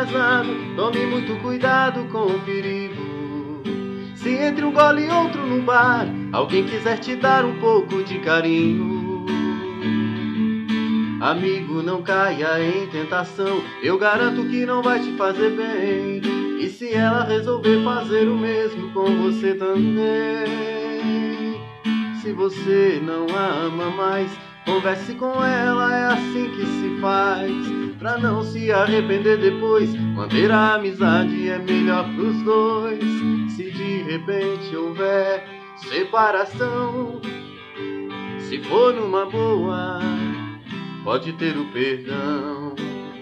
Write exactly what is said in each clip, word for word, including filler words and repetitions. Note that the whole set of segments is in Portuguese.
casado, tome muito cuidado com o perigo. Se entre um gole e outro no bar, alguém quiser te dar um pouco de carinho, amigo, não caia em tentação, eu garanto que não vai te fazer bem. E se ela resolver fazer o mesmo com você também, se você não a ama mais, converse com ela, é assim que se faz, pra não se arrepender depois. Manter a amizade é melhor pros dois. Se de repente houver separação, se for numa boa, pode ter o perdão.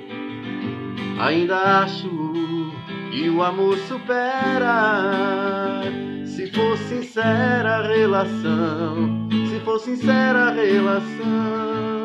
Ainda acho que o amor supera, se for sincera a relação, se for sincera a relação.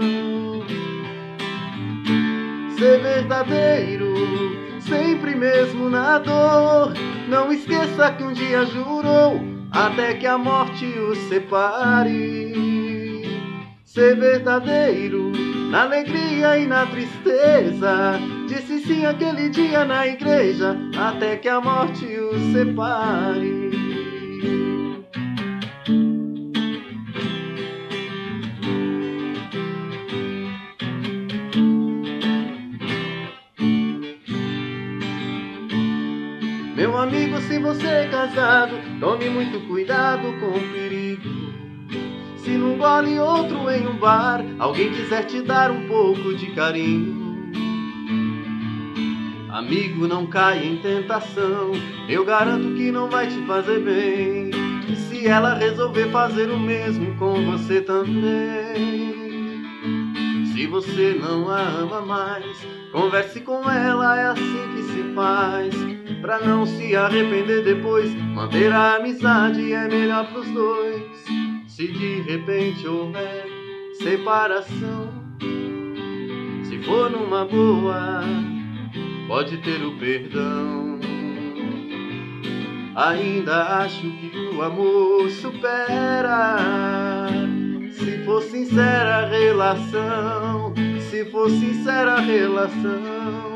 Ser verdadeiro, sempre mesmo na dor, não esqueça que um dia jurou, até que a morte o separe. Ser verdadeiro, na alegria e na tristeza, disse sim aquele dia na igreja, até que a morte o separe. Meu amigo, se você é casado, tome muito cuidado com o perigo. Se num gole e outro em um bar, alguém quiser te dar um pouco de carinho, amigo, não caia em tentação, eu garanto que não vai te fazer bem. E se ela resolver fazer o mesmo com você também, se você não a ama mais, converse com ela, é assim que se faz, pra não se arrepender depois. Manter a amizade é melhor pros dois. Se de repente houver separação, se for numa boa, pode ter o perdão. Ainda acho que o amor supera, se for sincera a relação, se for sincera a relação.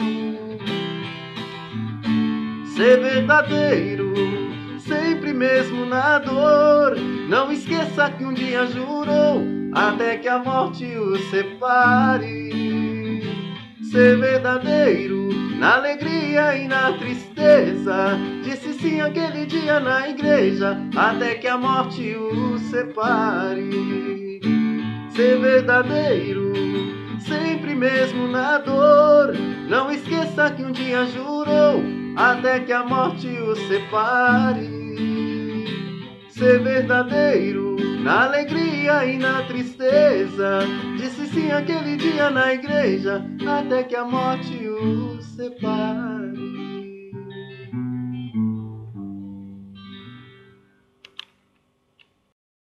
Ser verdadeiro, sempre mesmo na dor, não esqueça que um dia jurou, até que a morte o separe. Ser verdadeiro, na alegria e na tristeza, disse sim aquele dia na igreja, até que a morte o separe. Ser verdadeiro, sempre mesmo na dor, não esqueça que um dia jurou, até que a morte o separe. Ser verdadeiro, na alegria e na tristeza, disse sim aquele dia na igreja, até que a morte o separe.